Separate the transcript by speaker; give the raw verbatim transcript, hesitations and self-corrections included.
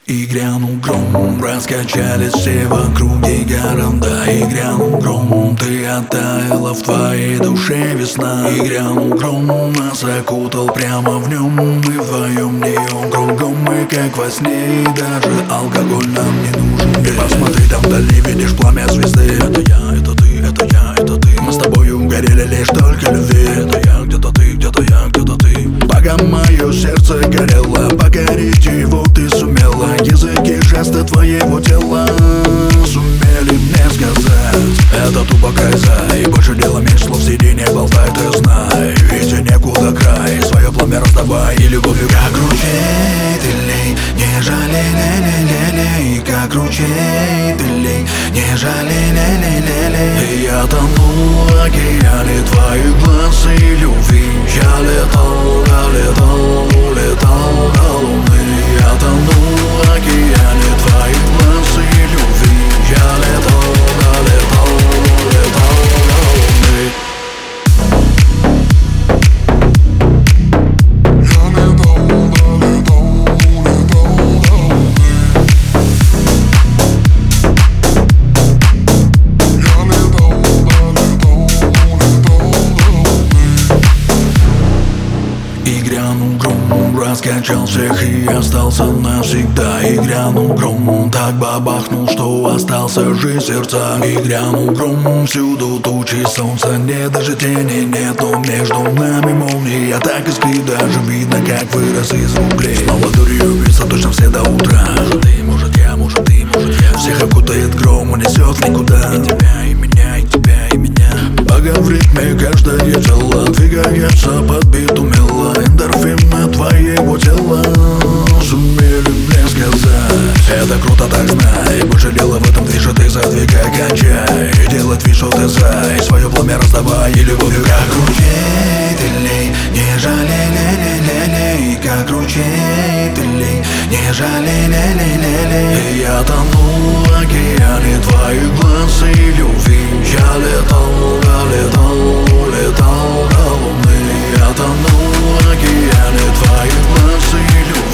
Speaker 1: И грянул гром, раскачались все в округе города. И грянул гром, ты оттаяла, в твоей душе весна. И грянул гром, нас окутал прямо в нем. Мы вдвоем неон кругом, мы как во сне. И даже алкоголь нам не нужен. И посмотри, там вдали видишь пламя звезды. Это я, это ты, это я, это ты. Мы с тобою горели лишь только любви. Это я, где-то ты, где-то я, где-то ты. Пока мое сердце горело, покорить его ты сумела. Языки жесты твоего тела сумели мне сказать: это тупо кайза, и больше дела меньше слов, сиди не болтай, ты знай. Ведь некуда край, свое пламя раздавай, и любовью как ручей ты лей, не жалей, лей-лей-лей-лей. Как ручей ты лей, не жалей, лей-лей-лей-лей. Я тону в океане твоих глаз и любви. Я летал, я летал, улетал до луны. Я тону в океане твоих глаз и любви. Я летал, я летал, улетал до луны. И грянул гром, раскачал всех и остался навсегда. И грянул гром, так бабахнул, что остался жить сердца. И грянул гром, всюду тучи, солнца нет, даже тени нет. Но между нами молнии, а так искрит, даже видно, как вырос из углей. Снова дурью бьются точно все до утра. Может ты, может я, может ты, может я. Всех окутает гром, унесет никуда. И тебя, и меня, и тебя, и меня. Пока в ритме каждое тело двигается под бит умело. Эндорфины твоего тела сумели мне сказать: это круто, так знай. Больше дела в этом движет, ты задвигай, кончай. Делать вид, что ты зай, свое пламя раздавай, и любовью как ручей ты лей, не жалей, лей-лей-лей-лей. Как ручей ты лей, не жалей, лей-лей-лей-лей. Я тону в океане твоих глаз и любви. Я летал, я летал, улетал до луны. Я тону в океане твоих глаз и любви.